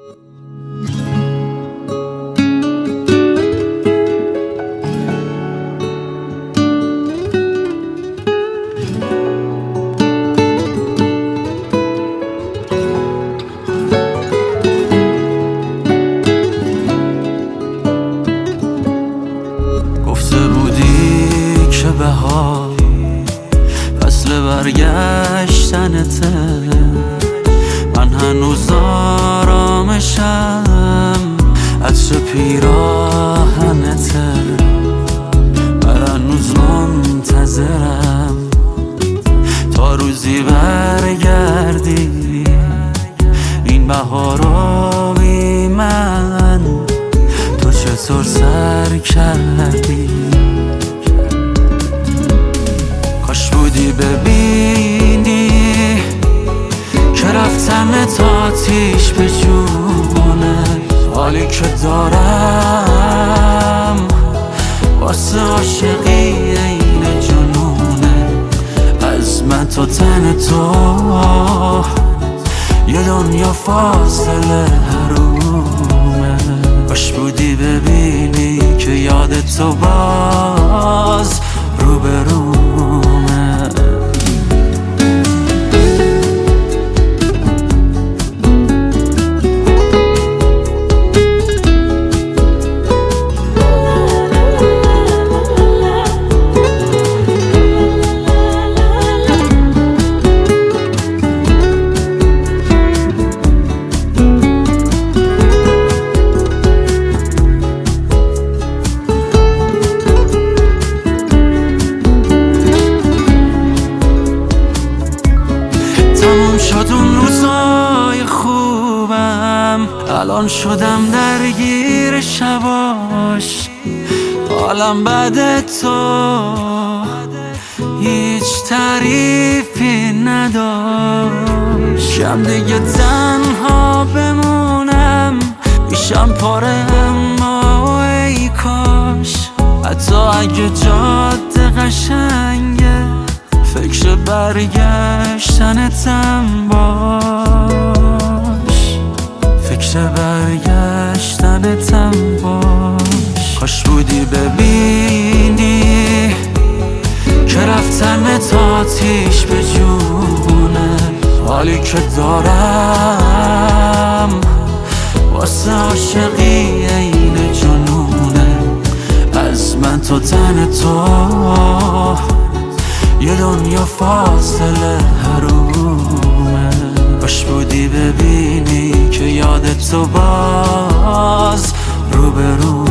بهار فصل برگشتنته، من هنوز آرامشم عطر پیراهنته، من هنوز منتظرم تا روزی برگردی این بهارو بی من تو چطور سر کردی. کاش بودی ببینی که رفتم تا آتیش به جونه، حالی که دارم واسه عاشقی این جنونه، از من تا تن تو یه دنیا فاصله حرومه. کاش بودی ببینی که یاد تو باز روبرومه. تموم شد اون روزای خوبم، الان شدم درگیر شباش، حالم بعد تو هیچ تعریفی نداشت. کم دیگه تنها بمونم پیشم پاره، اما ای کاش حتی اگه جاده قشنگه فکر برگشتنتم باش، فکر برگشتنتم باش. کاش بودی ببینی که رفتم تا آتیش به جونه، حالی که دارم واسه عاشقی این جنونه، از من تا تن تو یه دنیا فاصله حرومه. کاش بودی ببینی که یاد تو باز روبرومه.